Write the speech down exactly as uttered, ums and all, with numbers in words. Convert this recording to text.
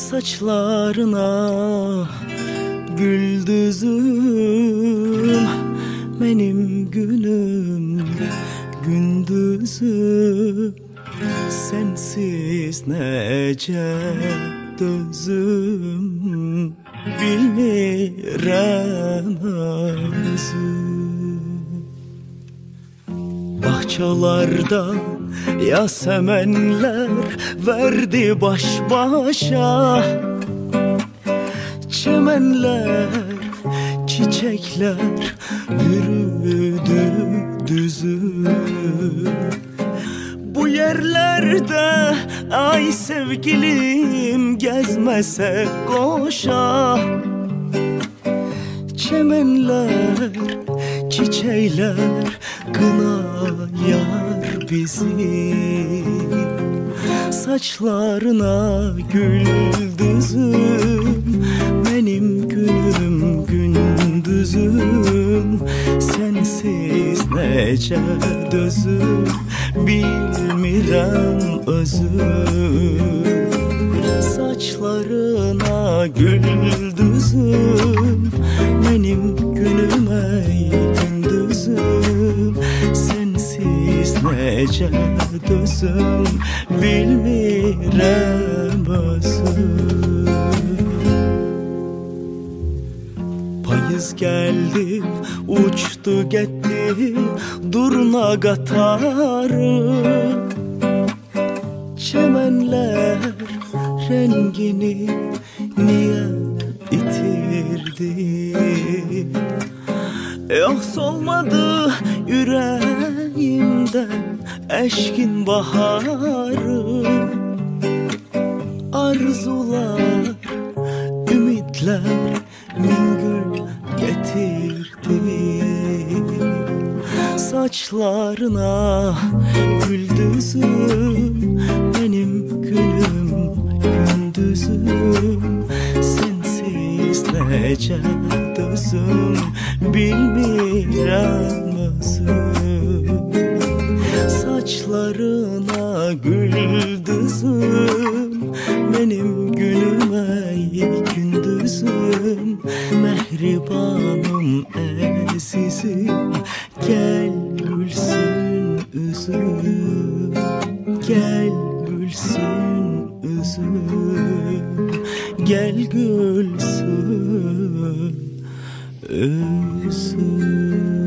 saçlarına güldüzüm, benim günüm gündüzüm, sensiz nece dözüm, bilmirəm özüm. Bahçalarda yasemenler verdi baş başa, çemenler, çiçekler yürüdü düzüm. Bu yerlerde ay sevgilim gezmese koşa, çemenler, çiçekler kınayar bizi. Saçlarına güldüzüm, benim günüm gündüzüm, sensiz nece dözüm, bilmirəm özüm. Saçlarına güldüzüm, benim günüm ey gündüzüm, sensiz nece dözüm, bilmirəm özüm. Payız geldi, uçtu gitti durna qatarı, çemenler rengini niye itirdi? Yok solmadı yüreğimden eşkin baharı, arzular, ümitler min gül getirdi. Saçlarına güldüzüm, benim günüm gündüzüm, sensiz nece dözüm, bilmirəm özüm. Saçlarına güldüzüm, benim günüm ey gündüzüm, mehribanım əzizim, gel gülsün üzüm, gel gülsün üzüm, gel gülsün üzüm.